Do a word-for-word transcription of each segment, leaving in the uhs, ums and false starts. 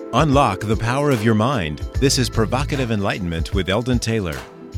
Unlock the power of your mind. This is Provocative Enlightenment with Eldon Taylor.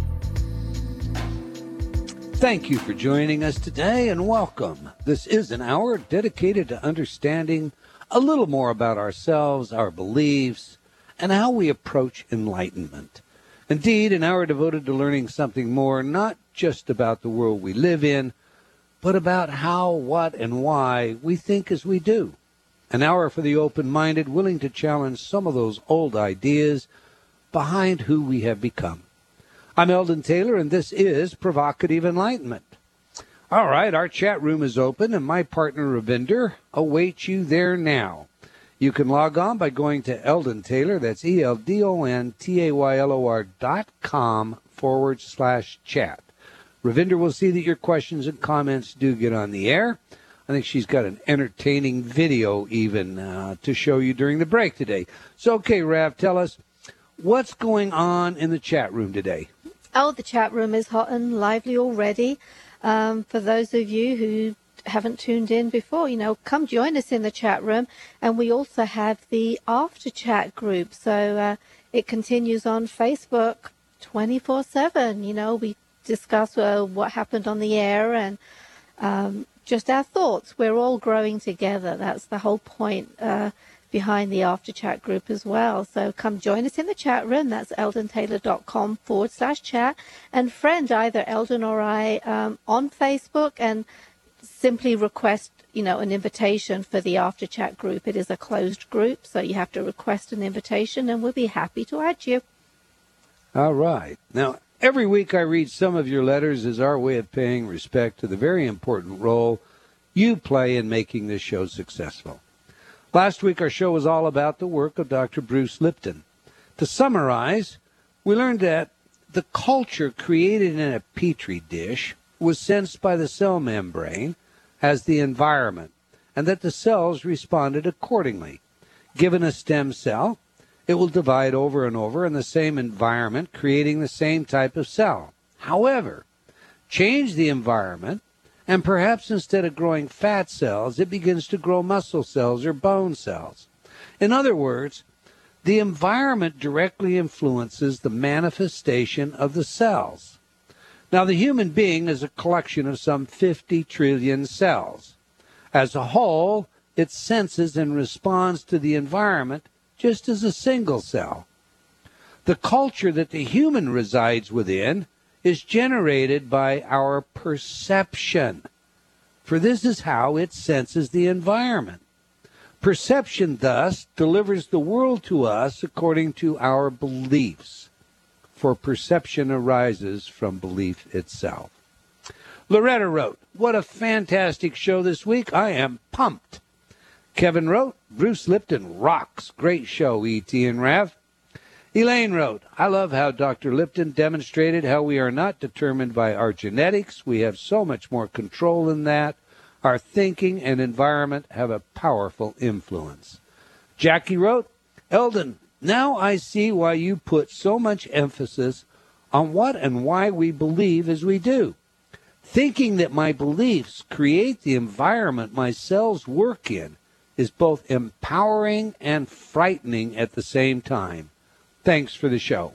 Thank you for joining us today and welcome. This is an hour dedicated to understanding a little more about ourselves, our beliefs, and how we approach enlightenment. Indeed, an hour devoted to learning something more, not just about the world we live in, but about how, what, and why we think as we do. An hour for the open-minded, willing to challenge some of those old ideas behind who we have become. I'm Eldon Taylor, and this is Provocative Enlightenment. All right, our chat room is open, and my partner, Ravinder, awaits you there now. You can log on by going to Eldon Taylor, that's E L D O N T A Y L O R dot com forward slash chat. Ravinder will see that your questions and comments do get on the air. I think she's got an entertaining video even uh, to show you during the break today. So, okay, Rav, tell us, what's going on in the chat room today? Oh, the chat room is hot and lively already. Um, for those of you who haven't tuned in before, you know, come join us in the chat room. And we also have the after chat group. So uh, it continues on Facebook twenty-four seven. You know, we discuss uh, what happened on the air and um, just our thoughts. We're all growing together. That's the whole point uh, behind the after chat group as well. So come join us in the chat room. That's eldontaylor.com forward slash chat. And friend either Eldon or I um, on Facebook and simply request, you know, an invitation for the after chat group. It is a closed group, so you have to request an invitation and we'll be happy to add you. All right. Now, every week I read some of your letters as our way of paying respect to the very important role you play in making this show successful. Last week our show was all about the work of Doctor Bruce Lipton. To summarize, we learned that the culture created in a petri dish was sensed by the cell membrane as the environment, and that the cells responded accordingly. Given a stem cell, it will divide over and over in the same environment, creating the same type of cell. However, change the environment, and perhaps instead of growing fat cells, it begins to grow muscle cells or bone cells. In other words, the environment directly influences the manifestation of the cells. Now, the human being is a collection of some fifty trillion cells. As a whole, it senses and responds to the environment just as a single cell. The culture that the human resides within is generated by our perception, for this is how it senses the environment. Perception, thus, delivers the world to us according to our beliefs, for perception arises from belief itself. Loretta wrote, "What a fantastic show this week. I am pumped." Kevin wrote, "Bruce Lipton rocks. Great show, E T and Rav." Elaine wrote, "I love how Doctor Lipton demonstrated how we are not determined by our genetics. We have so much more control than that. Our thinking and environment have a powerful influence." Jackie wrote, "Eldon, now I see why you put so much emphasis on what and why we believe as we do. Thinking that my beliefs create the environment my cells work in is both empowering and frightening at the same time. Thanks for the show."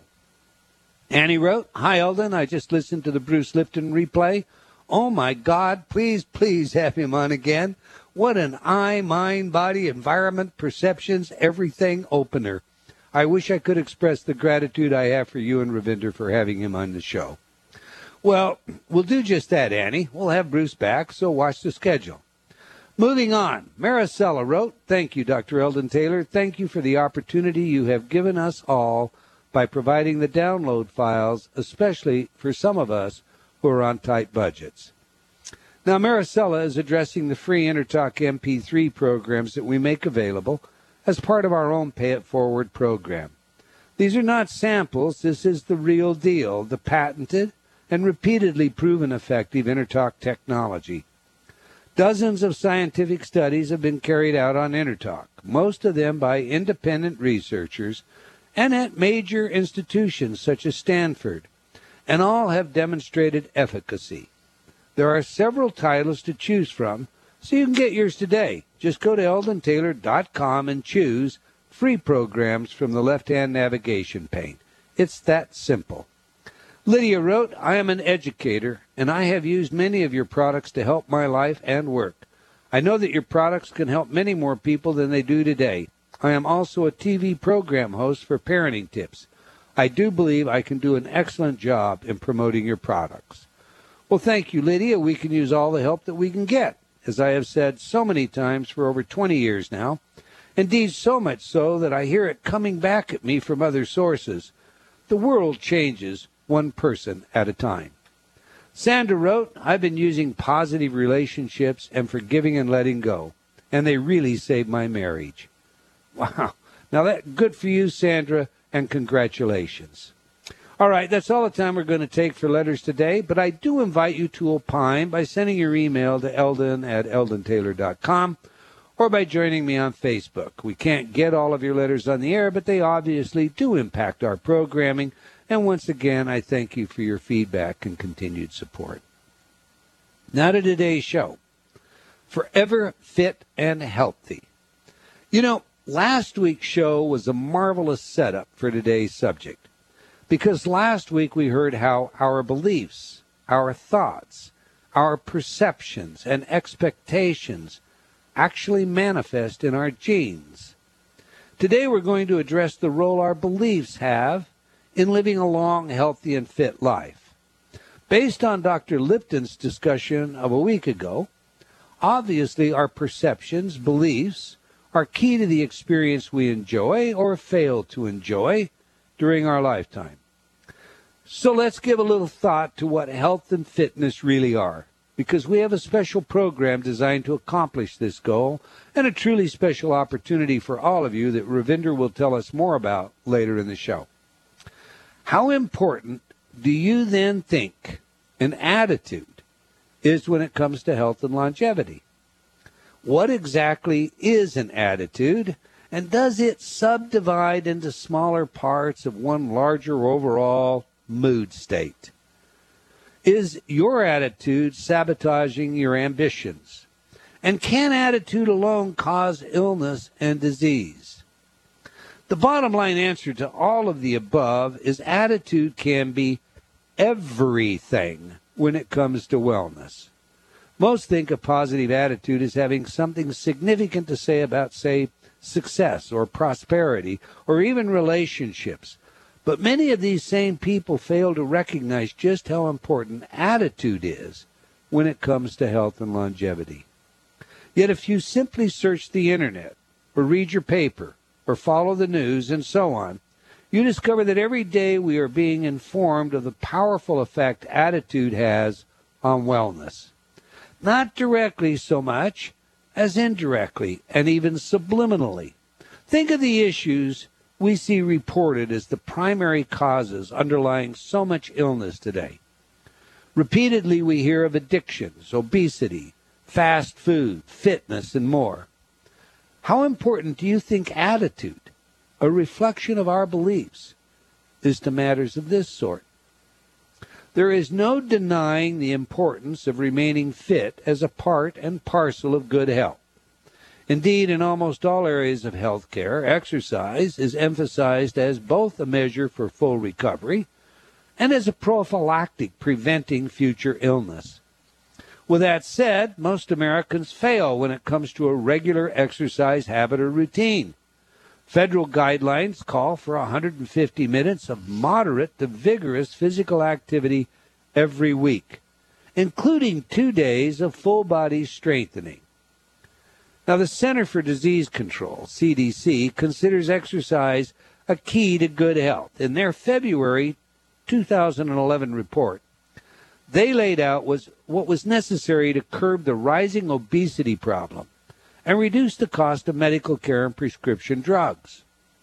Annie wrote, "Hi, Eldon. I just listened to the Bruce Lipton replay. Oh, my God, please, please have him on again. What an eye, mind, body, environment, perceptions, everything opener. I wish I could express the gratitude I have for you and Ravinder for having him on the show." Well, we'll do just that, Annie. We'll have Bruce back, so watch the schedule. Moving on, Maricela wrote, "Thank you, Doctor Eldon Taylor. Thank you for the opportunity you have given us all by providing the download files, especially for some of us who are on tight budgets." Now, Maricela is addressing the free InterTalk M P three programs that we make available as part of our own Pay It Forward program. These are not samples. This is the real deal, the patented and repeatedly proven effective InterTalk technology. Dozens of scientific studies have been carried out on InterTalk, most of them by independent researchers and at major institutions such as Stanford, and all have demonstrated efficacy. There are several titles to choose from, so you can get yours today. Just go to eldon taylor dot com and choose free programs from the left-hand navigation pane. It's that simple. Lydia wrote, I am an educator, and I have used many of your products to help my life and work. I know that your products can help many more people than they do today. I am also a T V program host for Parenting Tips. I do believe I can do an excellent job in promoting your products. Well, thank you, Lydia. We can use all the help that we can get, as I have said so many times for over twenty years now. Indeed, so much so that I hear it coming back at me from other sources. The world changes one person at a time. Sandra wrote, I've been using positive relationships and forgiving and letting go, and they really saved my marriage. Wow. Now, that good for you, Sandra, and congratulations. All right, that's all the time we're going to take for letters today, but I do invite you to opine by sending your email to eldon at eldon taylor dot com or by joining me on Facebook. We can't get all of your letters on the air, but they obviously do impact our programming, and once again, I thank you for your feedback and continued support. Now to today's show. Forever Fit and Healthy. You know, last week's show was a marvelous setup for today's subject. Because last week we heard how our beliefs, our thoughts, our perceptions, and expectations actually manifest in our genes. Today we're going to address the role our beliefs have in living a long, healthy, and fit life. Based on Doctor Lipton's discussion of a week ago, obviously our perceptions, beliefs, are key to the experience we enjoy or fail to enjoy during our lifetime. So let's give a little thought to what health and fitness really are, because we have a special program designed to accomplish this goal and a truly special opportunity for all of you that Ravinder will tell us more about later in the show. How important do you then think an attitude is when it comes to health and longevity? What exactly is an attitude? And does it subdivide into smaller parts of one larger overall mood state? Is your attitude sabotaging your ambitions? And can attitude alone cause illness and disease? The bottom line answer to all of the above is attitude can be everything when it comes to wellness. Most think a positive attitude as having something significant to say about, say, success or prosperity or even relationships. But many of these same people fail to recognize just how important attitude is when it comes to health and longevity. Yet if you simply search the internet or read your paper or follow the news and so on, you discover that every day we are being informed of the powerful effect attitude has on wellness. Not directly so much as indirectly and even subliminally. Think of the issues we see reported as the primary causes underlying so much illness today. Repeatedly we hear of addictions, obesity, fast food, fitness, and more. How important do you think attitude, a reflection of our beliefs, is to matters of this sort? There is no denying the importance of remaining fit as a part and parcel of good health. Indeed, in almost all areas of health care, exercise is emphasized as both a measure for full recovery and as a prophylactic preventing future illness. With that said, most Americans fail when it comes to a regular exercise habit or routine. Federal guidelines call for one hundred fifty minutes of moderate to vigorous physical activity every week, including two days of full-body strengthening. Now, the Center for Disease Control, C D C, considers exercise a key to good health. In their February two thousand eleven report, they laid out was what was necessary to curb the rising obesity problem and reduce the cost of medical care and prescription drugs.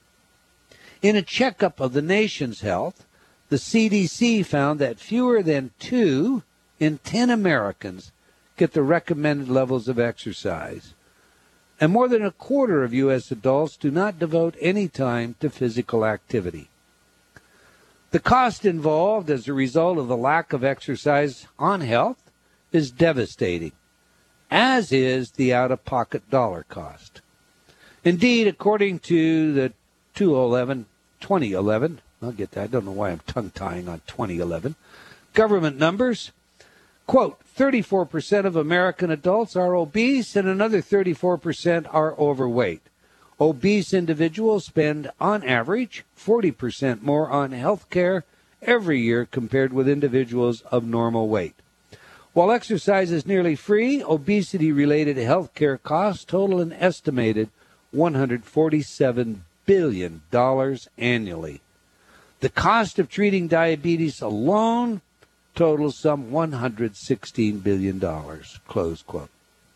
In a checkup of the nation's health, the C D C found that fewer than two in ten Americans get the recommended levels of exercise, and more than a quarter of U S adults do not devote any time to physical activity. The cost involved as a result of the lack of exercise on health is devastating, as is the out-of-pocket dollar cost. Indeed, according to the twenty eleven, I'll get that, I don't know why I'm tongue-tying on twenty eleven, government numbers, quote, thirty-four percent of American adults are obese and another thirty-four percent are overweight. Obese individuals spend, on average, forty percent more on health care every year compared with individuals of normal weight. While exercise is nearly free, obesity-related health care costs total an estimated one hundred forty-seven billion dollars annually. The cost of treating diabetes alone totals some one hundred sixteen billion dollars, close quote.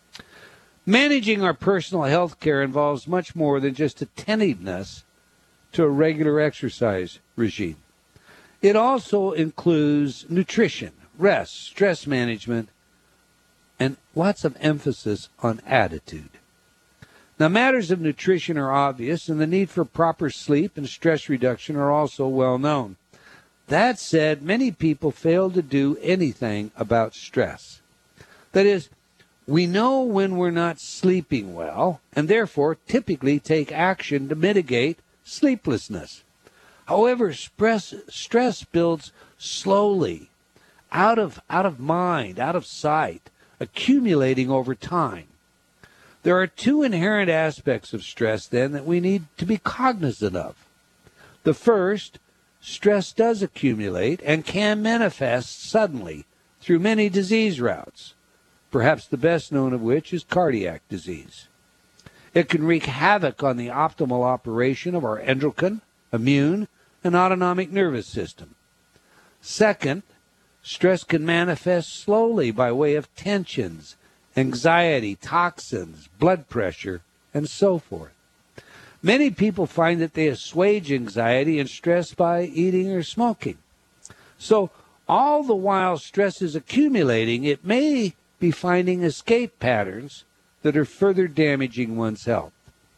Managing our personal health care involves much more than just attentiveness to a regular exercise regime. It also includes nutrition, rest, stress management, and lots of emphasis on attitude. Now, matters of nutrition are obvious, and the need for proper sleep and stress reduction are also well known. That said, many people fail to do anything about stress. That is, we know when we're not sleeping well, and therefore typically take action to mitigate sleeplessness. However, stress, stress builds slowly, out of, out of mind, out of sight, accumulating over time. There are two inherent aspects of stress, then, that we need to be cognizant of. The first, stress does accumulate and can manifest suddenly through many disease routes, perhaps the best known of which is cardiac disease. It can wreak havoc on the optimal operation of our endocrine, immune, and autonomic nervous system. Second, stress can manifest slowly by way of tensions, anxiety, toxins, blood pressure, and so forth. Many people find that they assuage anxiety and stress by eating or smoking. So, all the while stress is accumulating, it may be finding escape patterns that are further damaging one's health.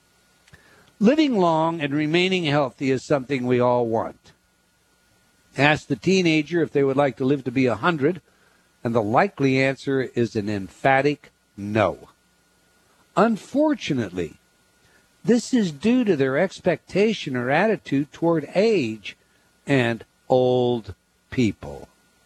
Living long and remaining healthy is something we all want. Ask the teenager if they would like to live to be one hundred, and the likely answer is an emphatic no. Unfortunately, this is due to their expectation or attitude toward age and old people.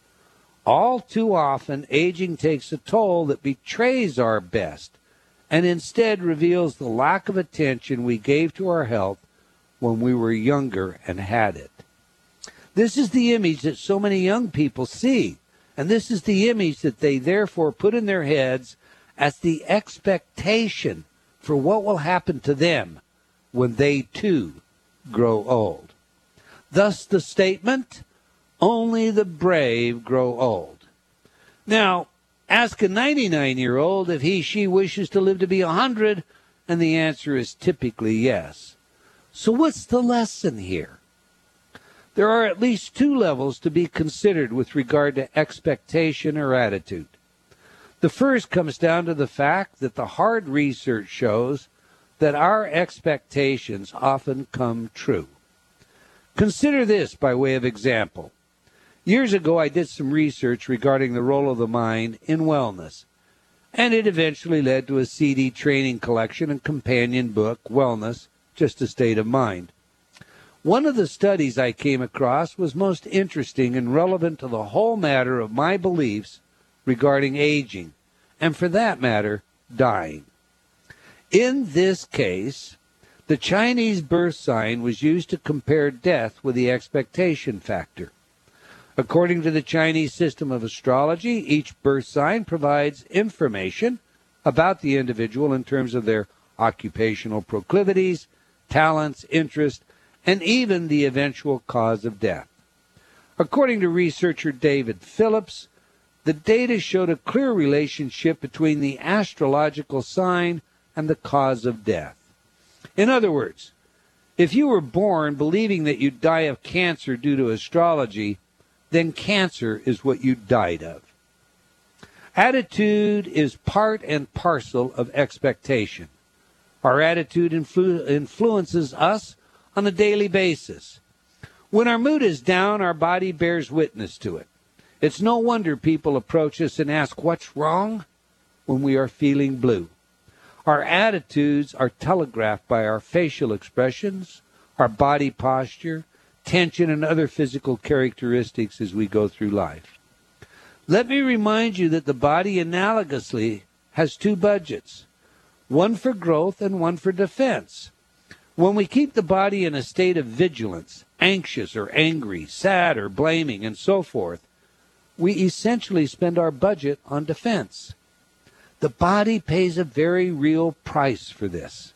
All too often, aging takes a toll that betrays our best and instead reveals the lack of attention we gave to our health when we were younger and had it. This is the image that so many young people see, and this is the image that they therefore put in their heads as the expectation for what will happen to them when they too grow old. Thus the statement, only the brave grow old. Now, ask a ninety-nine-year-old if he, she wishes to live to be one hundred, and the answer is typically yes. So what's the lesson here? There are at least two levels to be considered with regard to expectation or attitude. The first comes down to the fact that the hard research shows that our expectations often come true. Consider this by way of example. Years ago, I did some research regarding the role of the mind in wellness, and it eventually led to a C D training collection and companion book, Wellness, Just a State of Mind. One of the studies I came across was most interesting and relevant to the whole matter of my beliefs regarding aging, and for that matter, dying. In this case, the Chinese birth sign was used to compare death with the expectation factor. According to the Chinese system of astrology, each birth sign provides information about the individual in terms of their occupational proclivities, talents, interests, and even the eventual cause of death. According to researcher David Phillips, the data showed a clear relationship between the astrological sign and the cause of death. In other words, if you were born believing that you'd die of cancer due to astrology, then cancer is what you died of. Attitude is part and parcel of expectation. Our attitude influ- influences us on a daily basis. When our mood is down, our body bears witness to it. It's no wonder people approach us and ask, "What's wrong?" when we are feeling blue. Our attitudes are telegraphed by our facial expressions, our body posture, tension, and other physical characteristics as we go through life. Let me remind you that the body analogously has two budgets, one for growth and one for defense. When we keep the body in a state of vigilance, anxious or angry, sad or blaming, and so forth, we essentially spend our budget on defense. The body pays a very real price for this.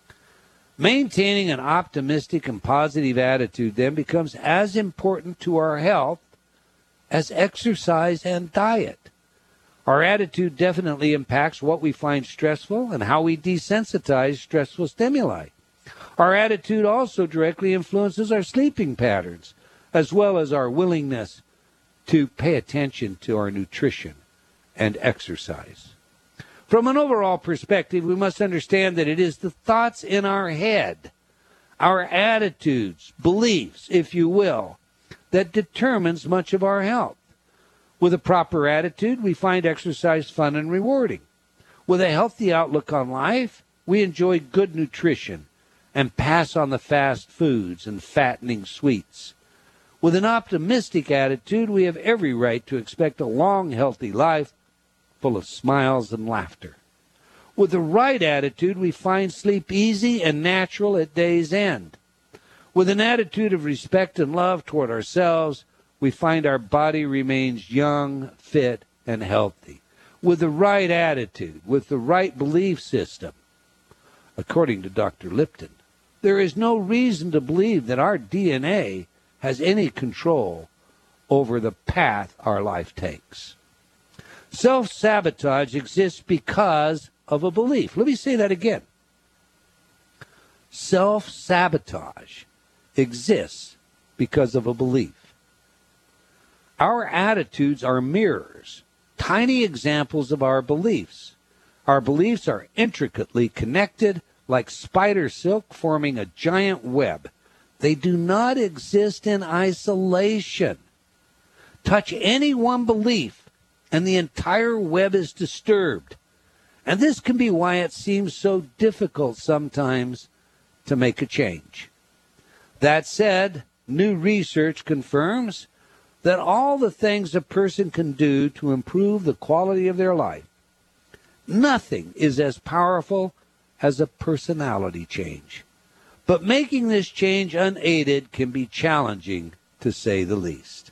Maintaining an optimistic and positive attitude then becomes as important to our health as exercise and diet. Our attitude definitely impacts what we find stressful and how we desensitize stressful stimuli. Our attitude also directly influences our sleeping patterns, as well as our willingness to pay attention to our nutrition and exercise. From an overall perspective, we must understand that it is the thoughts in our head, our attitudes, beliefs, if you will, that determines much of our health. With a proper attitude, we find exercise fun and rewarding. With a healthy outlook on life, we enjoy good nutrition and pass on the fast foods and fattening sweets. With an optimistic attitude, we have every right to expect a long, healthy life full of smiles and laughter. With the right attitude, we find sleep easy and natural at day's end. With an attitude of respect and love toward ourselves, we find our body remains young, fit, and healthy. With the right attitude, with the right belief system, according to Doctor Lipton, there is no reason to believe that our D N A has any control over the path our life takes. Self-sabotage exists because of a belief. Let me say that again. Self-sabotage exists because of a belief. Our attitudes are mirrors, tiny examples of our beliefs. Our beliefs are intricately connected like spider silk forming a giant web. They do not exist in isolation. Touch any one belief, and the entire web is disturbed. And this can be why it seems so difficult sometimes to make a change. That said, new research confirms that all the things a person can do to improve the quality of their life, nothing is as powerful as a personality change. But making this change unaided can be challenging, to say the least.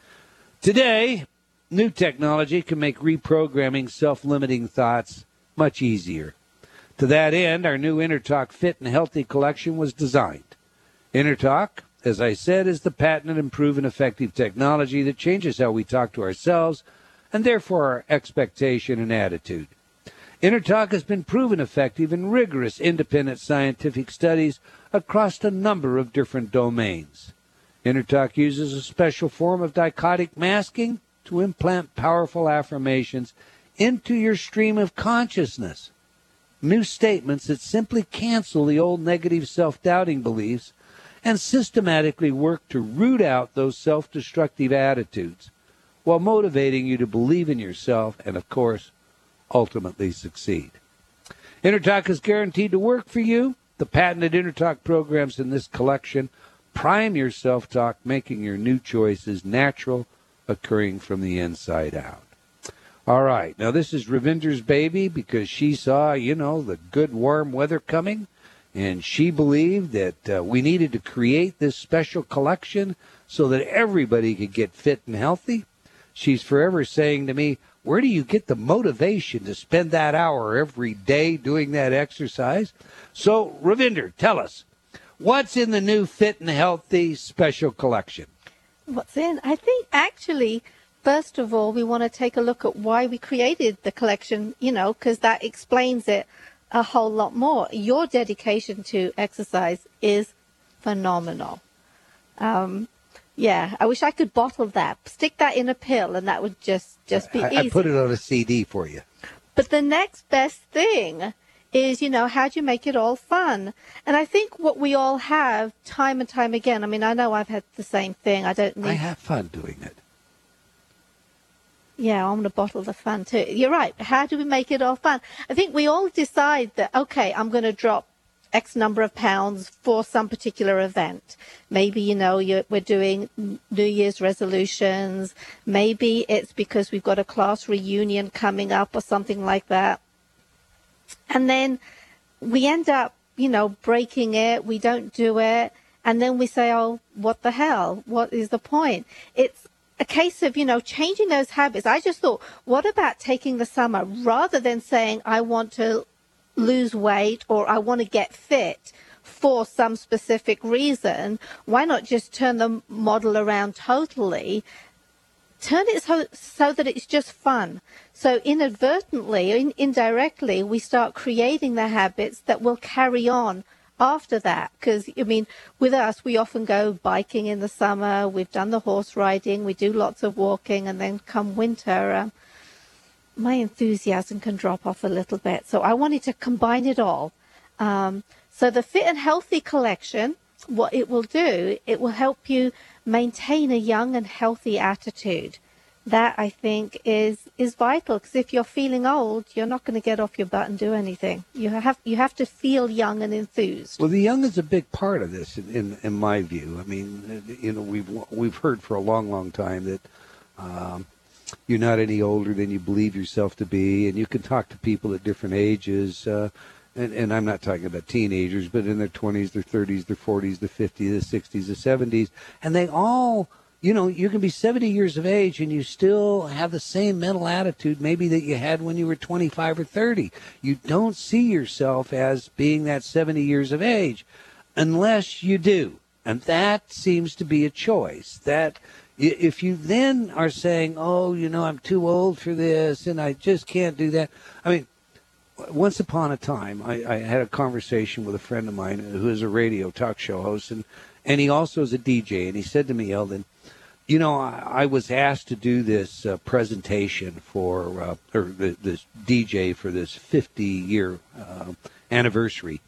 Today, new technology can make reprogramming self-limiting thoughts much easier. To that end, our new InnerTalk Fit and Healthy collection was designed. InnerTalk, as I said, is the patented and proven effective technology that changes how we talk to ourselves and therefore our expectation and attitude. InnerTalk has been proven effective in rigorous independent scientific studies across a number of different domains. InnerTalk uses a special form of dichotic masking to implant powerful affirmations into your stream of consciousness. New statements that simply cancel the old negative self-doubting beliefs and systematically work to root out those self-destructive attitudes while motivating you to believe in yourself and, of course, ultimately succeed. InnerTalk is guaranteed to work for you. The patented InnerTalk programs in this collection prime your self-talk, making your new choices natural, occurring from the inside out. All right, now this is Ravinder's baby because she saw, you know, the good warm weather coming, and she believed that uh, we needed to create this special collection so that everybody could get fit and healthy. She's forever saying to me, where do you get the motivation to spend that hour every day doing that exercise? So, Ravinder, tell us, what's in the new Fit and Healthy special collection? What's in? I think actually, first of all, we want to take a look at why we created the collection, you know, because that explains it a whole lot more. Your dedication to exercise is phenomenal. Um, yeah, I wish I could bottle that, stick that in a pill, and that would just, just be I, easy. I put it on a C D for you. But the next best thing is, you know, how do you make it all fun? And I think what we all have time and time again, I mean, I know I've had the same thing. I don't need... I have fun doing it. Yeah, I want to bottle the fun too. You're right. How do we make it all fun? I think we all decide that, okay, I'm going to drop X number of pounds for some particular event. Maybe, you know, you're, we're doing New Year's resolutions. Maybe it's because we've got a class reunion coming up or something like that. And then we end up, you know, breaking it. We don't do it. And then we say, oh, what the hell? What is the point? It's a case of, you know, changing those habits. I just thought, what about taking the summer rather than saying I want to lose weight or I want to get fit for some specific reason? Why not just turn the model around totally? Turn it so, so that it's just fun. So inadvertently, in, indirectly, we start creating the habits that will carry on after that. Because, I mean, with us, we often go biking in the summer. We've done the horse riding. We do lots of walking. And then come winter, um, my enthusiasm can drop off a little bit. So I wanted to combine it all. Um, so the Fit and Healthy collection, what it will do, it will help you maintain a young and healthy attitude. That, I think, is is vital, because if you're feeling old, you're not going to get off your butt and do anything. You have you have to feel young and enthused. Well, the young is a big part of this, in, in, in my view. I mean, you know, we've we've heard for a long, long time that um, you're not any older than you believe yourself to be, and you can talk to people at different ages. Uh, and, and I'm not talking about teenagers, but in their twenties, their thirties, their forties, their fifties, their sixties, their seventies, and they all. You know, you can be seventy years of age and you still have the same mental attitude maybe that you had when you were twenty-five or thirty. You don't see yourself as being that seventy years of age unless you do. And that seems to be a choice. That if you then are saying, oh, you know, I'm too old for this and I just can't do that. I mean, once upon a time, I, I had a conversation with a friend of mine who is a radio talk show host, and, and he also is a D J. And he said to me, Eldon, you know, I, I was asked to do this uh, presentation for, uh, or the, this D J for this fifty-year uh, anniversary,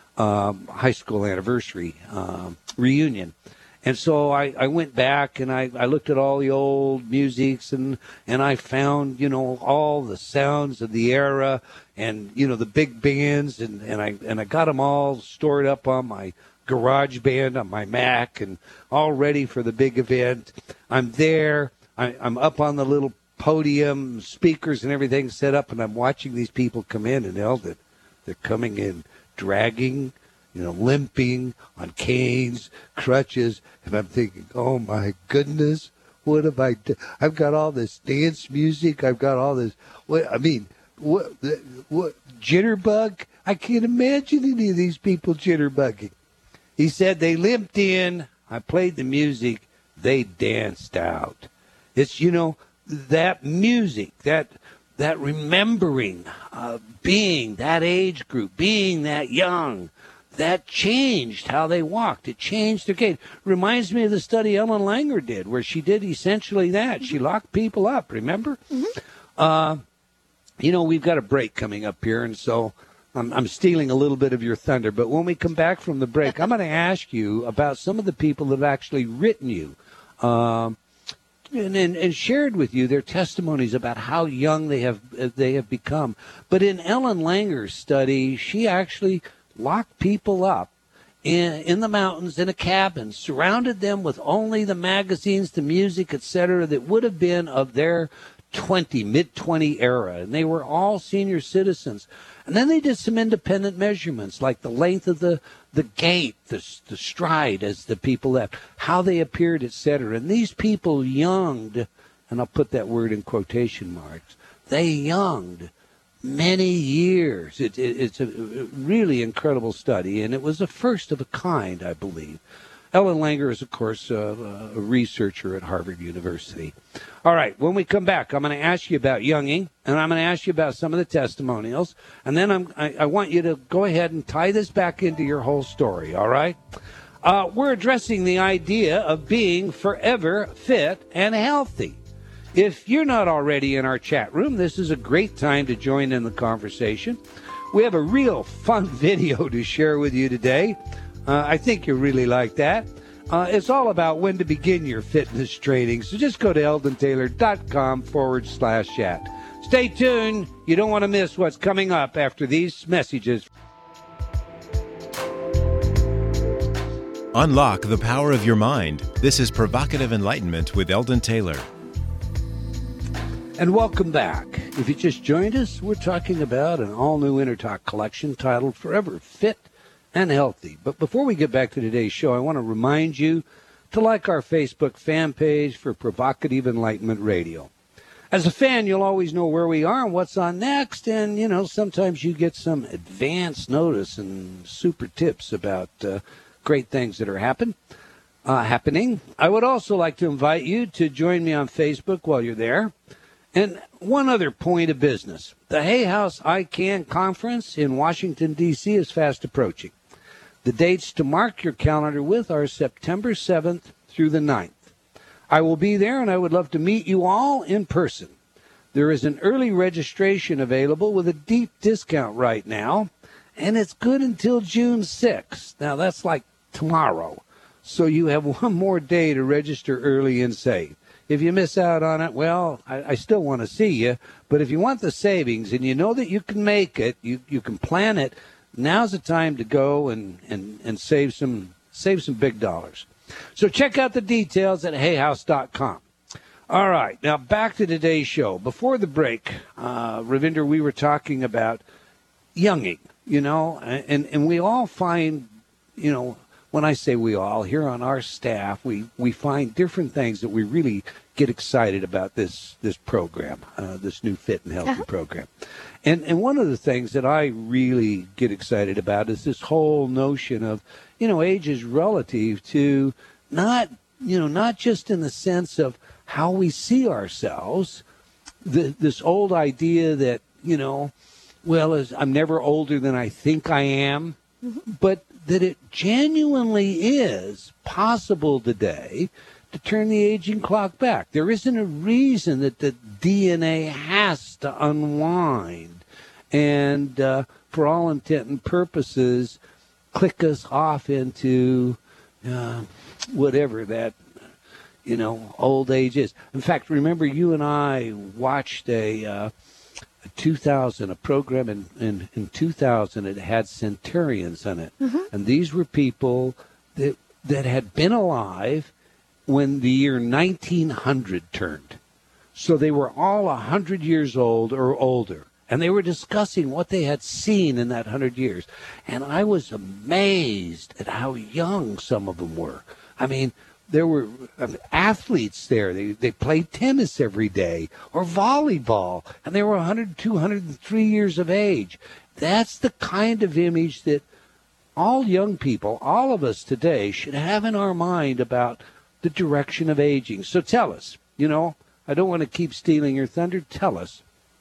um, high school anniversary um, reunion. And so I, I went back and I, I looked at all the old musics and, and I found, you know, all the sounds of the era and, you know, the big bands. And, and, I, and I got them all stored up on my Garage Band on my Mac and all ready for the big event. I'm there. I, I'm up on the little podium, speakers and everything set up, and I'm watching these people come in, and Eldon, they're coming in dragging, you know, limping on canes, crutches, and I'm thinking, oh my goodness, what have I done? I've got all this dance music. I've got all this. What I mean, what what jitterbug? I can't imagine any of these people jitterbugging. He said they limped in, I played the music, they danced out. It's, you know, that music, that that remembering uh, being that age group, being that young, that changed how they walked. It changed their gait. Reminds me of the study Ellen Langer did, where she did essentially that. Mm-hmm. She locked people up, remember? Mm-hmm. Uh, you know, we've got a break coming up here, and so I'm, I'm stealing a little bit of your thunder, but when we come back from the break, I'm going to ask you about some of the people that have actually written you um, and, and, and shared with you their testimonies about how young they have they have become. But in Ellen Langer's study, she actually locked people up in, in the mountains in a cabin, surrounded them with only the magazines, the music, et cetera, that would have been of their twenty, mid-twenty era, and they were all senior citizens. And then they did some independent measurements, like the length of the, the gait, the, the stride as the people left, how they appeared, et cetera. And these people younged, and I'll put that word in quotation marks, they younged many years. It, it, it's a really incredible study, and it was the first of a kind, I believe. Ellen Langer is, of course, uh, a researcher at Harvard University. All right, when we come back, I'm going to ask you about younging, and I'm going to ask you about some of the testimonials, and then I'm, I, I want you to go ahead and tie this back into your whole story, all right? Uh, we're addressing the idea of being forever fit and healthy. If you're not already in our chat room, this is a great time to join in the conversation. We have a real fun video to share with you today. Uh, I think you'll really like that. Uh, it's all about when to begin your fitness training. So just go to eldontaylor.com forward slash chat. Stay tuned. You don't want to miss what's coming up after these messages. Unlock the power of your mind. This is Provocative Enlightenment with Eldon Taylor. And welcome back. If you just joined us, we're talking about an all-new Intertalk collection titled Forever Fit and Healthy. But before we get back to today's show, I want to remind you to like our Facebook fan page for Provocative Enlightenment Radio. As a fan, you'll always know where we are and what's on next, and, you know, sometimes you get some advance notice and super tips about uh, great things that are happen, uh, happening. I would also like to invite you to join me on Facebook while you're there. And one other point of business. The Hay House I CAN Conference in Washington, D C is fast approaching. The dates to mark your calendar with are September seventh through the ninth. I will be there, and I would love to meet you all in person. There is an early registration available with a deep discount right now, and it's good until June sixth. Now, that's like tomorrow. So you have one more day to register early and save. If you miss out on it, well, I, I still want to see you. But if you want the savings and you know that you can make it, you, you can plan it, now's the time to go and, and, and save some save some big dollars. So check out the details at hay house dot com. All right, now back to today's show. Before the break, uh, Ravinder, we were talking about younging, you know, and, and we all find, you know, when I say we all, here on our staff, we, we find different things that we really get excited about this this program, uh, this new Fit and Healthy uh-huh. program. And and one of the things that I really get excited about is this whole notion of, you know, age is relative to not, you know, not just in the sense of how we see ourselves, the, this old idea that, you know, well, as I'm never older than I think I am, mm-hmm. but that it genuinely is possible today to turn the aging clock back. There isn't a reason that the D N A has to unwind and, uh, for all intent and purposes, click us off into uh, whatever that, you know, old age is. In fact, remember you and I watched a, uh, a two thousand, a program in, in, in two thousand. It had centurions in it. Mm-hmm. And these were people that that had been alive when the year nineteen hundred turned. So they were all one hundred years old or older. And they were discussing what they had seen in that one hundred years. And I was amazed at how young some of them were. I mean, there were athletes there. They they played tennis every day or volleyball. And they were one hundred, two hundred three years of age. That's the kind of image that all young people, all of us today, should have in our mind about the direction of aging. So tell us, you know, I don't want to keep stealing your thunder. Tell us,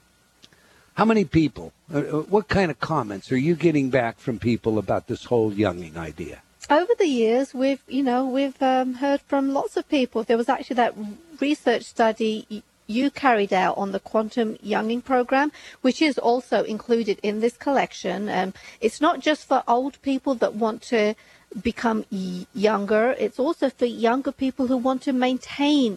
how many people, uh, what kind of comments are you getting back from people about this whole younging idea? Over the years, we've, you know, we've um, heard from lots of people. There was actually that research study you carried out on the Quantum Younging program, which is also included in this collection. Um, it's not just for old people that want to become y- younger. It's also for younger people who want to maintain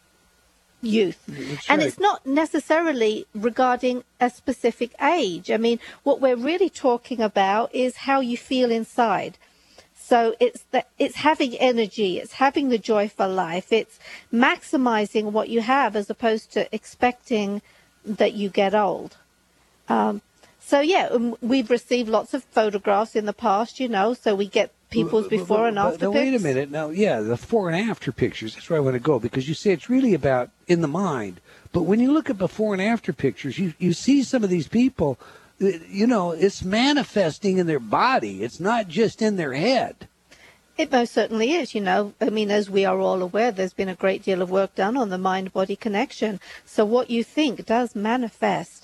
youth. That's and right. It's not necessarily regarding a specific age. I mean, what we're really talking about is how you feel inside. So it's the, it's having energy, it's having the joy for life, it's maximizing what you have as opposed to expecting that you get old. Um, so, yeah, we've received lots of photographs in the past, you know, so we get people's before and after now, pics. Wait a minute. Now, yeah, the before and after pictures, that's where I want to go, because you say it's really about in the mind. But when you look at before and after pictures, you, you see some of these people, you know, it's manifesting in their body. It's not just in their head. It most certainly is, you know. I mean, as we are all aware, there's been a great deal of work done on the mind-body connection. So what you think does manifest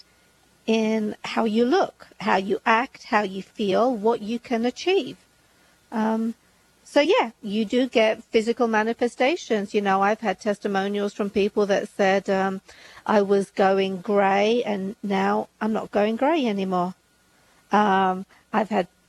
in how you look, how you act, how you feel, what you can achieve. Um, so, yeah, you do get physical manifestations. You know, I've had testimonials from people that said, um, I was going grey and now I'm not going grey anymore. Um, I've had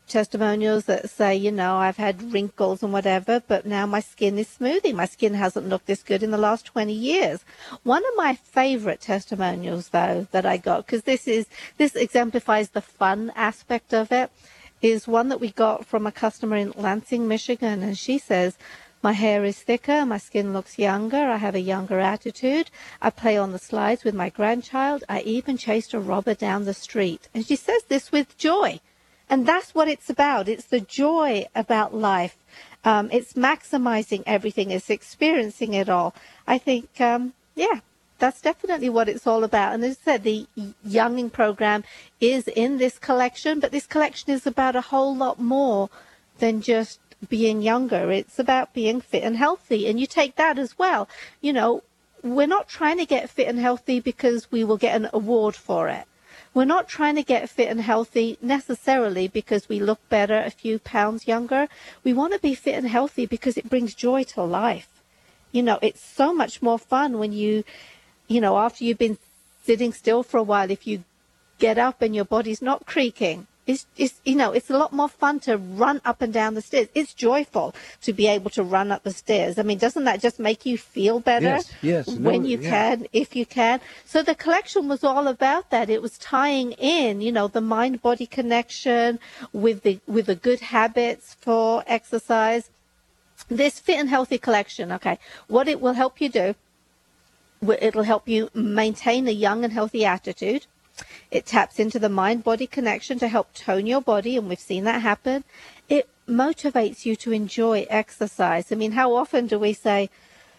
testimonials that say, you know, I've had wrinkles and whatever, but now my skin is smoothing. My skin hasn't looked this good in the last twenty years. One of my favorite testimonials, though, that I got, because this is this exemplifies the fun aspect of it, is one that we got from a customer in Lansing, Michigan. And she says, my hair is thicker, my skin looks younger, I have a younger attitude, I play on the slides with my grandchild, I even chased a robber down the street. And she says this with joy. And that's what it's about. It's the joy about life. Um, it's maximizing everything. It's experiencing it all. I think, um, yeah, that's definitely what it's all about. And as I said, the Younging program is in this collection, but this collection is about a whole lot more than just being younger. It's about being fit and healthy. And you take that as well. You know, we're not trying to get fit and healthy because we will get an award for it. We're not trying to get fit and healthy necessarily because we look better a few pounds younger. We want to be fit and healthy because it brings joy to life. You know, it's so much more fun when you, you know, after you've been sitting still for a while, if you get up and your body's not creaking. It's, it's, you know, it's a lot more fun to run up and down the stairs. It's joyful to be able to run up the stairs. I mean, doesn't that just make you feel better? Yes, yes. When no, you yeah. can, if you can. So the collection was all about that. It was tying in, you know, the mind-body connection with the with the good habits for exercise. This Fit and Healthy collection, okay, what it will help you do, it'll help you maintain a young and healthy attitude. It taps into the mind-body connection to help tone your body, and we've seen that happen. It motivates you to enjoy exercise. I mean, how often do we say,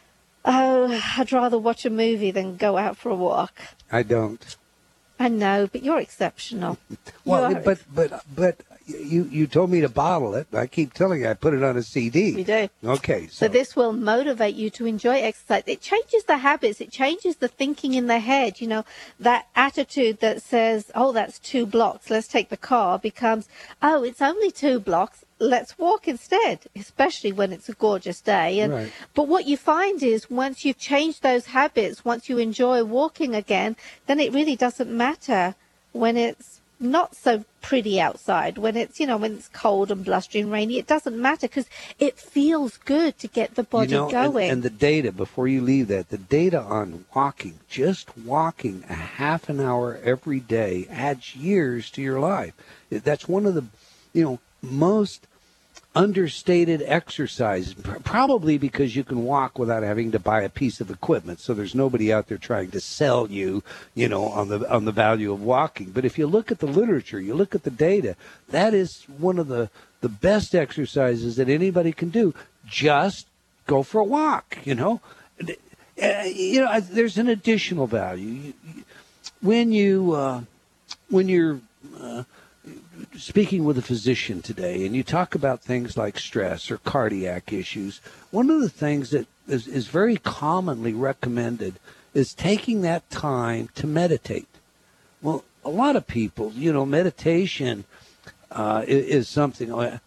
oh, I'd rather watch a movie than go out for a walk? I don't. I know, but you're exceptional. Well, You're but but but you you told me to bottle it. I keep telling you I put it on a C D. You do. Okay. So So, this will motivate you to enjoy exercise. It changes the habits. It changes the thinking in the head. You know, that attitude that says, oh, that's two blocks, let's take the car, becomes, oh, it's only two blocks, let's walk instead, especially when it's a gorgeous day. And Right. But what you find is once you've changed those habits, once you enjoy walking again, then it really doesn't matter when it's not so pretty outside, when it's, you know, when it's cold and blustery and rainy. It doesn't matter because it feels good to get the body you know, going. And, and the data, before you leave that, the data on walking, just walking a half an hour every day adds years to your life. That's one of the, you know, most understated exercise, probably because you can walk without having to buy a piece of equipment. So there's nobody out there trying to sell you, you know, on the on the value of walking. But if you look at the literature, you look at the data, that is one of the, the best exercises that anybody can do. Just go for a walk, you know. Uh, you know, there's an additional value. You, you, when you, uh, when you're uh, speaking with a physician today and you talk about things like stress or cardiac issues, one of the things that is, is very commonly recommended is taking that time to meditate. Well, a lot of people, you know, meditation uh, is, is something, uh,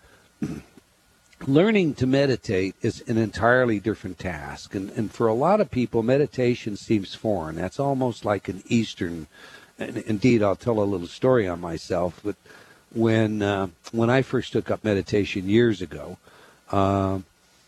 learning to meditate is an entirely different task. And, and for a lot of people, meditation seems foreign. That's almost like an Eastern, and indeed, I'll tell a little story on myself, but When uh, when I first took up meditation years ago, uh,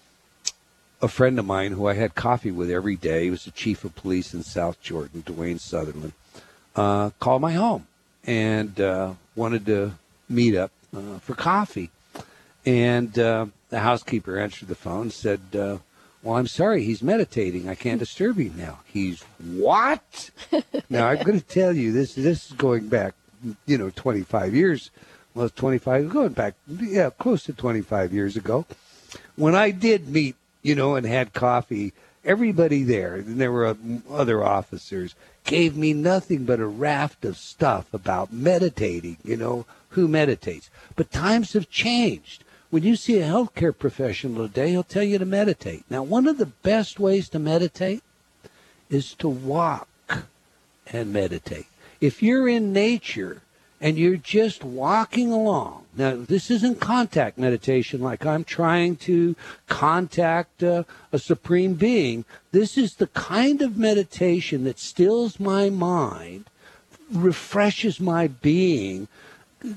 a friend of mine who I had coffee with every day, he was the chief of police in South Jordan, Dwayne Sutherland, uh, called my home and uh, wanted to meet up uh, for coffee. And uh, the housekeeper answered the phone and said, uh, well, I'm sorry, he's meditating. I can't disturb him now. He's what? Now, I'm going to tell you, this, this is going back, you know, twenty-five years. Well, it's twenty-five, going back, yeah, close to twenty-five years ago. When I did meet, you know, and had coffee, everybody there, and there were other officers, gave me nothing but a raft of stuff about meditating, you know, who meditates. But times have changed. When you see a healthcare professional today, he'll tell you to meditate. Now, one of the best ways to meditate is to walk and meditate. If you're in nature and you're just walking along, now this isn't contact meditation like I'm trying to contact uh, a supreme being. This is the kind of meditation that stills my mind, refreshes my being,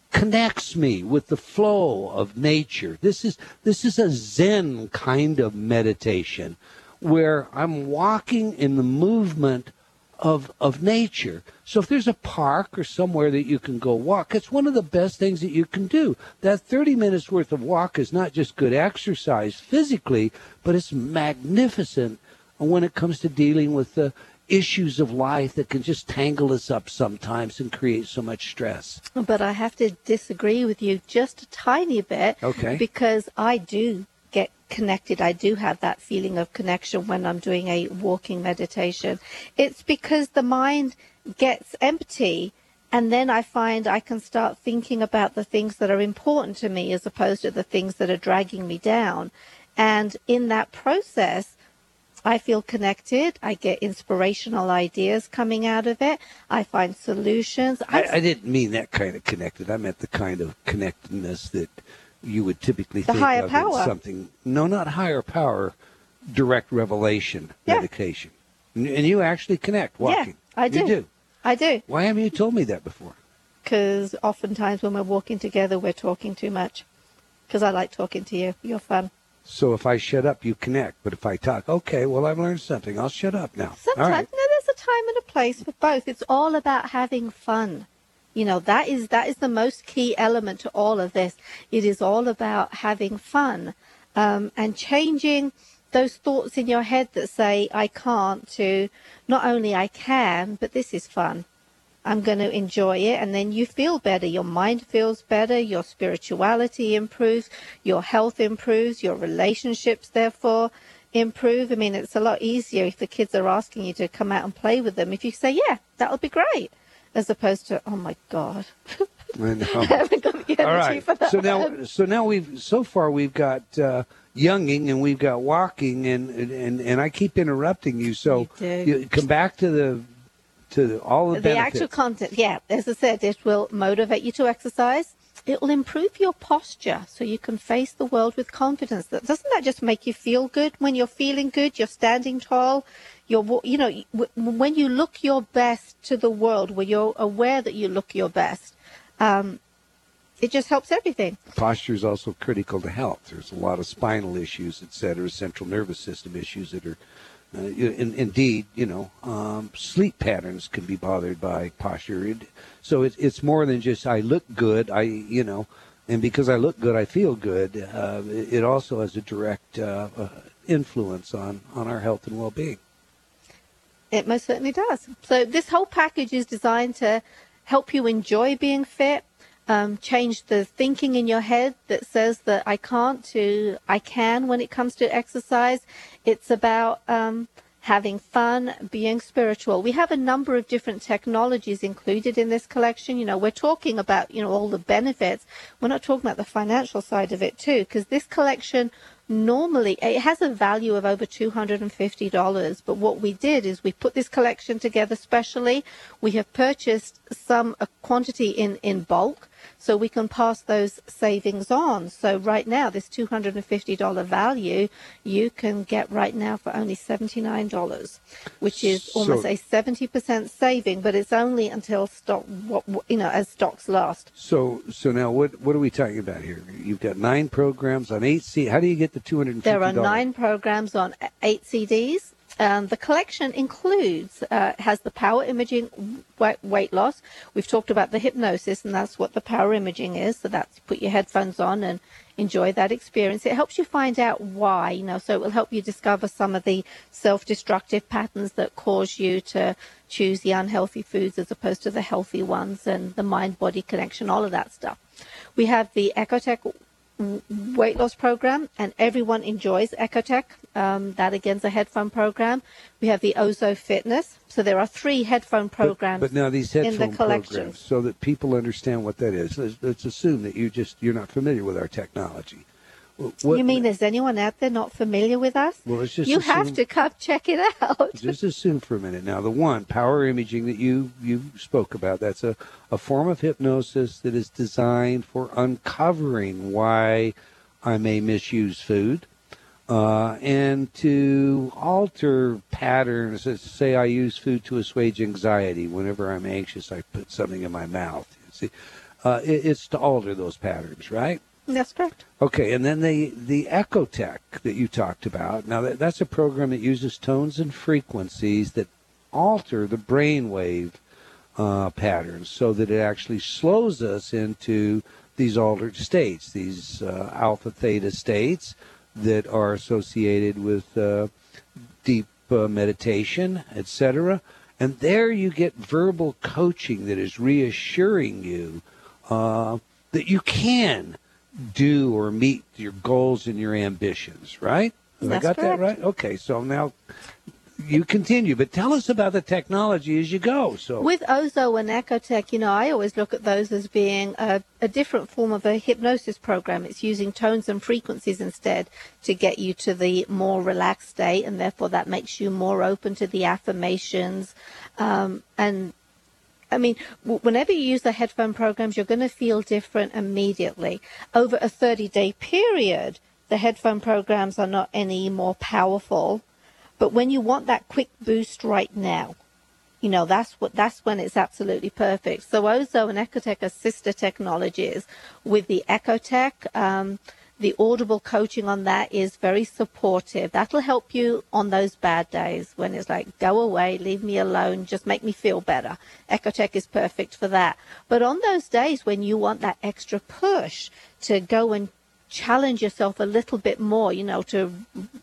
connects me with the flow of nature. This is this is a Zen kind of meditation where I'm walking in the movement of of nature. So if there's a park or somewhere that you can go walk, it's one of the best things that you can do. That thirty minutes worth of walk is not just good exercise physically, but it's magnificent when it comes to dealing with the issues of life that can just tangle us up sometimes and create so much stress. But I have to disagree with you just a tiny bit. Okay. Because I do get connected. I do have that feeling of connection when I'm doing a walking meditation. It's because the mind gets empty, and then I find I can start thinking about the things that are important to me as opposed to the things that are dragging me down. And in that process, I feel connected. I get inspirational ideas coming out of it. I find solutions. I, I didn't mean that kind of connected. I meant the kind of connectedness that you would typically the think higher of power. as something. No, not higher power, direct revelation Yeah. meditation. And and you actually connect walking. Yeah, I do. You do. I do. Why haven't you told me that before? Because oftentimes when we're walking together, we're talking too much. Because I like talking to you. You're fun. So if I shut up, you connect. But if I talk, okay, well, I've learned something. I'll shut up now. Sometimes, All right. no, there's a time and a place for both. It's all about having fun. You know, that is that is the most key element to all of this. It is all about having fun um, and changing those thoughts in your head that say, I can't, to not only I can, but this is fun. I'm going to enjoy it. And then you feel better. Your mind feels better. Your spirituality improves. Your health improves. Your relationships, therefore, improve. I mean, it's a lot easier if the kids are asking you to come out and play with them. If you say, yeah, that'll be great. As opposed to, oh, my God. I know. I haven't got the energy All right. for that So now, one. so now we've so far we've got uh, younging and we've got walking, and and and I keep interrupting you. So You do. you come back to the to all the, The benefits. actual content, yeah, as I said, it will motivate you to exercise. It will improve your posture so you can face the world with confidence. That doesn't that just make you feel good? When you're feeling good, you're standing tall, you're, wa- you know, w- when you look your best to the world, when you're aware that you look your best, um, it just helps everything. Posture is also critical to health. There's a lot of spinal issues, et cetera, central nervous system issues that are, uh, in, indeed, you know, um, sleep patterns can be bothered by posture. It, so it, it's more than just I look good, I, you know, and because I look good, I feel good. Uh, it, it also has a direct uh, uh, influence on, on our health and well-being. It most certainly does. So this whole package is designed to help you enjoy being fit, um, change the thinking in your head that says that I can't to I can when it comes to exercise. It's about um, having fun, being spiritual. We have a number of different technologies included in this collection. You know, we're talking about, you know, all the benefits. We're not talking about the financial side of it too, because this collection normally, it has a value of over two hundred fifty dollars, but what we did is we put this collection together specially. We have purchased some a quantity in, in bulk, so we can pass those savings on. So right now, this two hundred fifty dollars value, you can get right now for only seventy-nine dollars, which is So- almost a seventy percent saving, but it's only until stock, what you know, as stocks last. So, so now what what are we talking about here? You've got nine programs on eight C. How do you get the two hundred fifty dollars? There are nine programs on eight C Ds. Um, the collection includes, uh, has the power imaging weight, weight loss. We've talked about the hypnosis, and that's what the power imaging is. So that's put your headphones on and enjoy that experience. It helps you find out why, you know, so it will help you discover some of the self-destructive patterns that cause you to choose the unhealthy foods as opposed to the healthy ones, and the mind-body connection, all of that stuff. We have the Ecotech weight loss program, and everyone enjoys Ecotech. Um, that again is a headphone program. We have the Ozo Fitness. So there are three headphone programs. But, but now these in headphone the collection. programs, so that people understand what that is. Let's, let's assume that you just you're not familiar with our technology. What, you mean there's anyone out there not familiar with us? Well, let's just you assume, have to come check it out. Just assume for a minute. Now, the one, power imaging that you, you spoke about, that's a, a form of hypnosis that is designed for uncovering why I may misuse food uh, and to alter patterns. Let's say I use food to assuage anxiety. Whenever I'm anxious, I put something in my mouth. You see, uh, it, it's to alter those patterns, right? That's correct. Okay, and then the, the Ecotech that you talked about, now that, that's a program that uses tones and frequencies that alter the brainwave uh, patterns so that it actually slows us into these altered states, these uh, alpha theta states that are associated with uh, deep uh, meditation, et cetera. And there you get verbal coaching that is reassuring you uh, that you can do or meet your goals and your ambitions, right? Have That's I got correct. that right? Okay, so now you continue, but tell us about the technology as you go. So With Ozo and Ecotech, you know, I always look at those as being a, a different form of a hypnosis program. It's using tones and frequencies instead to get you to the more relaxed state, and therefore that makes you more open to the affirmations. Um, and I mean, w- whenever you use the headphone programs, you're going to feel different immediately. Over a thirty-day period, the headphone programs are not any more powerful. But when you want that quick boost right now, you know, that's what that's when it's absolutely perfect. So Ozo and Ecotech are sister technologies. With the Ecotech, um, the audible coaching on that is very supportive. That'll help you on those bad days when it's like, go away, leave me alone, just make me feel better. Ecotech is perfect for that. But on those days when you want that extra push to go and challenge yourself a little bit more, you know, to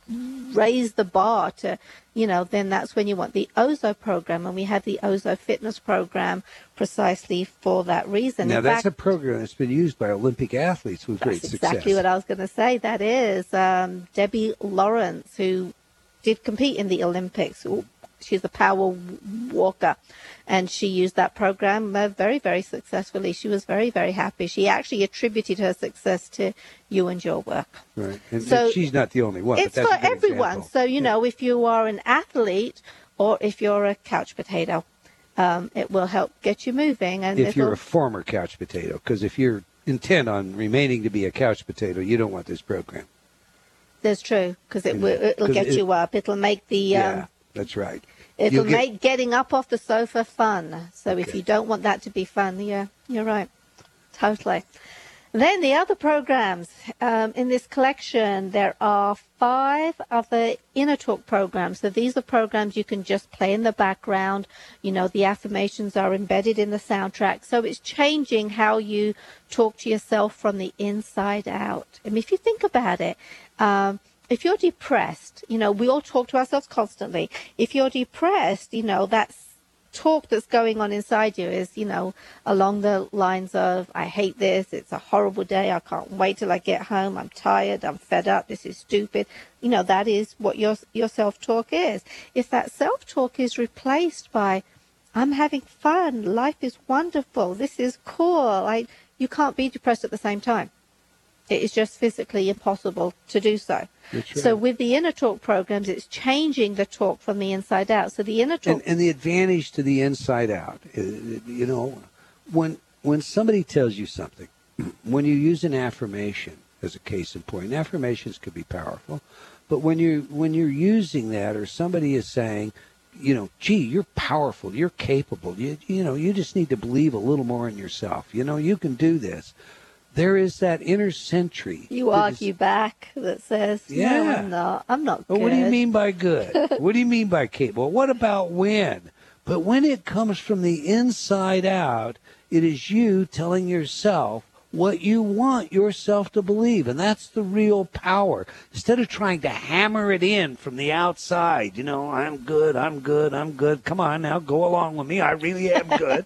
raise the bar, to, you know, then that's when you want the Ozo program. And we have the Ozo Fitness program precisely for that reason. now In that's fact, a program that's been used by Olympic athletes with great that's success. exactly what I was going to say. That is um, Debbie Lawrence, who did compete in the Olympics. She's a power walker, and she used that program uh, very, very successfully. She was very, very happy. She actually attributed her success to you and your work. Right, and, So and she's not the only one. It's but that's for a good everyone. example. So, you know, if you are an athlete or if you're a couch potato, um, it will help get you moving. And if you're it'll- a former couch potato, because if you're intent on remaining to be a couch potato, you don't want this program. That's true, because it Yeah, will, it'll 'cause get it- you up. It'll make the... Um, yeah, that's right. It'll You'll get- make getting up off the sofa fun. So if Okay. you don't want that to be fun, yeah, you're right. Totally. Then the other programs um, in this collection, there are five other Inner Talk programs. So these are programs you can just play in the background. You know, the affirmations are embedded in the soundtrack. So it's changing how you talk to yourself from the inside out. I mean, if you think about it, um, if you're depressed, you know, we all talk to ourselves constantly. If you're depressed, you know, that talk that's going on inside you is, you know, along the lines of, I hate this, it's a horrible day, I can't wait till I get home, I'm tired, I'm fed up, this is stupid. You know, that is what your your self-talk is. If that self-talk is replaced by, I'm having fun, life is wonderful, this is cool, I, you can't be depressed at the same time. It is just physically impossible to do so. That's right. So with the Inner Talk programs, it's changing the talk from the inside out. So the Inner Talk... And, and the advantage to the inside out, uh, you know, when when somebody tells you something, when you use an affirmation as a case in point, affirmations could be powerful, but when you when you're using that, or somebody is saying, you know, gee, you're powerful, you're capable, you you know, you just need to believe a little more in yourself. You know, you can do this. There is that inner sentry. You that is- argue back that says, Yeah. no, I'm not. I'm not Well, good. what do you mean by good? What do you mean by capable? What about when? But when it comes from the inside out, it is you telling yourself what you want yourself to believe. And that's the real power. Instead of trying to hammer it in from the outside, you know, I'm good, I'm good, I'm good. Come on now, go along with me. I really am good.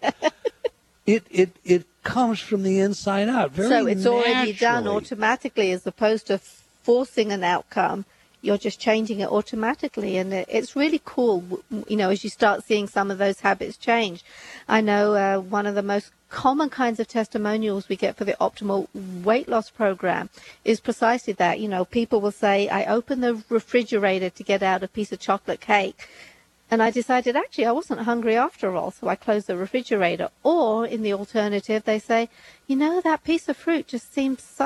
it, it, it comes from the inside out. Very So it's already done naturally. automatically, as opposed to forcing an outcome. You're just changing it automatically, and it, it's really cool, w- you know, as you start seeing some of those habits change. I know uh, one of the most common kinds of testimonials we get for the optimal weight loss program is precisely that. You know, people will say, I opened the refrigerator to get out a piece of chocolate cake, and I decided, actually, I wasn't hungry after all, so I closed the refrigerator. Or, in the alternative, they say, you know, that piece of fruit just seems so,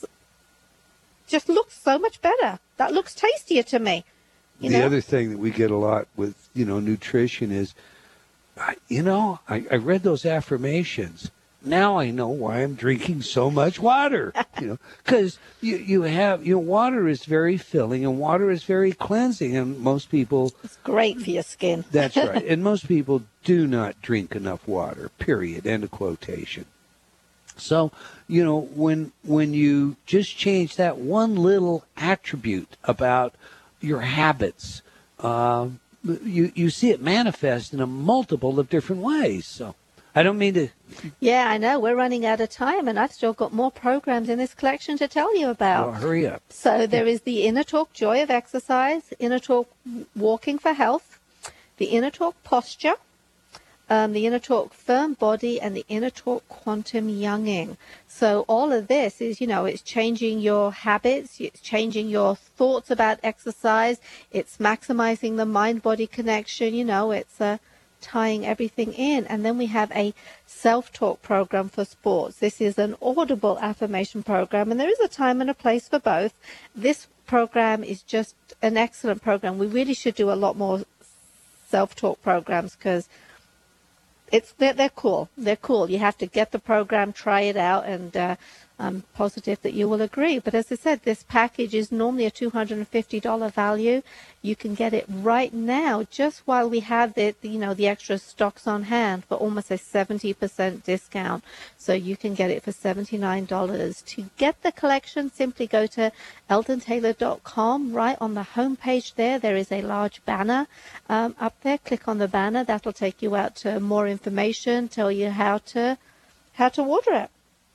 just looks so much better. That looks tastier to me. You the know? other thing that we get a lot with, you know, nutrition is, I- you know, I, I read those affirmations. now I know why I'm drinking so much water. You know, because you, you have, you know, water is very filling and water is very cleansing. And most people. It's great for your skin. That's right. And most people do not drink enough water, period. End of quotation. So, you know, when when you just change that one little attribute about your habits, uh, you you see it manifest in a multiple of different ways. So, I don't mean to. Yeah, I know. We're running out of time, and I've still got more programs in this collection to tell you about. Well, hurry up. So there is the Inner Talk Joy of Exercise, Inner Talk Walking for Health, the Inner Talk Posture, Um, the Inner Talk Firm Body, and the Inner Talk Quantum Younging. So all of this is, you know, it's changing your habits, it's changing your thoughts about exercise, it's maximizing the mind-body connection, you know, it's uh, tying everything in. And then we have a self-talk program for sports. This is an audible affirmation program, and there is a time and a place for both. This program is just an excellent program. We really should do a lot more self-talk programs because It's they're, they're cool. They're cool. You have to get the program, try it out, and uh, I'm positive that you will agree. But as I said, this package is normally a two hundred fifty dollars value. You can get it right now, just while we have the, the you know the extra stocks on hand, for almost a seventy percent discount. So you can get it for seventy-nine dollars. To get the collection, simply go to eldon taylor dot com. Right on the home page there, there is a large banner um, up there. Click on the banner. That'll take you out to more information, tell you how to how to order it.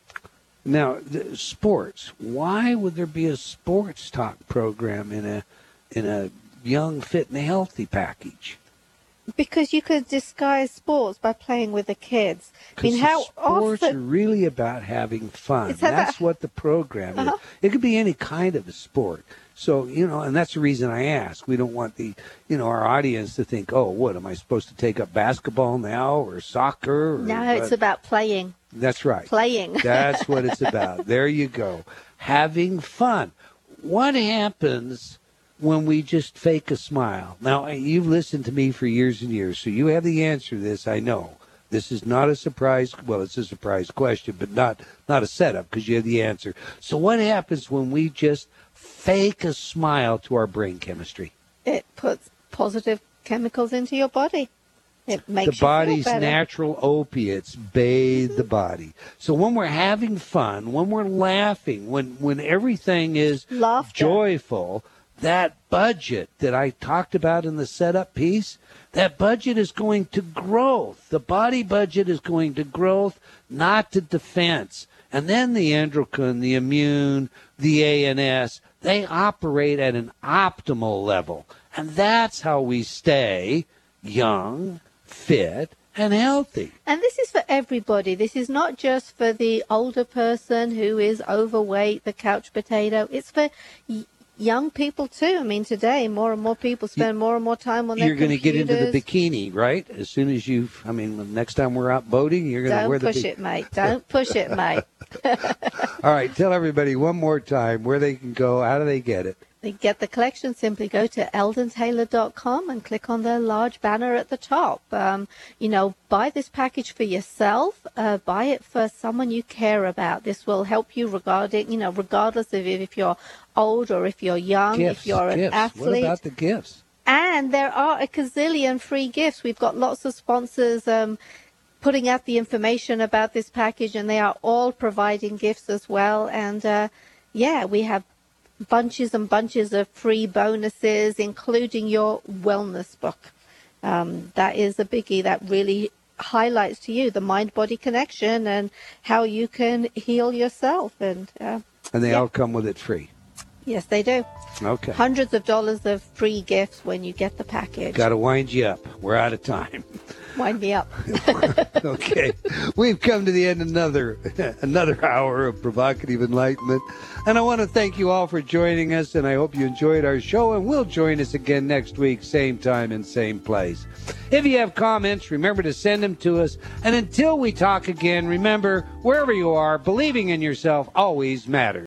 Now, the sports. Why would there be a sports talk program in a in a young, fit, and healthy package? Because you could disguise sports by playing with the kids. I mean, how sports often... are really about having fun. Is that That's that... what the program uh-huh. is. It could be any kind of a sport. So, you know, and that's the reason I ask. We don't want the, you know, our audience to think, oh, what, am I supposed to take up basketball now or soccer? Or, no, it's uh, about playing. That's right. Playing. That's what it's about. There you go. Having fun. What happens when we just fake a smile? Now, you've listened to me for years and years, so you have the answer to this, I know. This is not a surprise. Well, it's a surprise question, but not, not a setup because you have the answer. So what happens when we just fake a smile to our brain chemistry? It puts positive chemicals into your body. It makes the body's you feel better. Natural opiates bathe the body. So when we're having fun, when we're laughing, when when everything is Laughter. joyful, that budget that I talked about in the setup piece, that budget is going to growth. The body budget is going to growth, not to defense. And then the endocrine, the immune, the A N S, they operate at an optimal level. And that's how we stay young, fit, and healthy. And this is for everybody. This is not just for the older person who is overweight, the couch potato. It's for y- young people too. I mean, today more and more people spend more and more time on their You're going to get into the bikini, right? As soon as you, I mean, next time we're out boating, you're going to wear the Don't push it, mate. Don't push it, mate. All right, tell everybody one more time where they can go. How do they get it? To get the collection, simply go to eldon taylor dot com and click on the large banner at the top. Um, you know, buy this package for yourself. Uh, buy it for someone you care about. This will help you regarding, you know, regardless of if you're old or if you're young, Gifts, if you're gifts. an athlete. What about the gifts? And there are a gazillion free gifts. We've got lots of sponsors um, putting out the information about this package, and they are all providing gifts as well. And, uh, yeah, we have bunches and bunches of free bonuses, including your wellness book. Um, that is a biggie that really highlights to you the mind-body connection and how you can heal yourself. And uh, and they yeah. all come with it free. Yes, they do. Okay. Hundreds of dollars of free gifts when you get the package. Got to wind you up. We're out of time. Wind me up. Okay. We've come to the end of another, another hour of provocative enlightenment. And I want to thank you all for joining us, and I hope you enjoyed our show, and will join us again next week, same time and same place. If you have comments, remember to send them to us. And until we talk again, remember, wherever you are, believing in yourself always matters.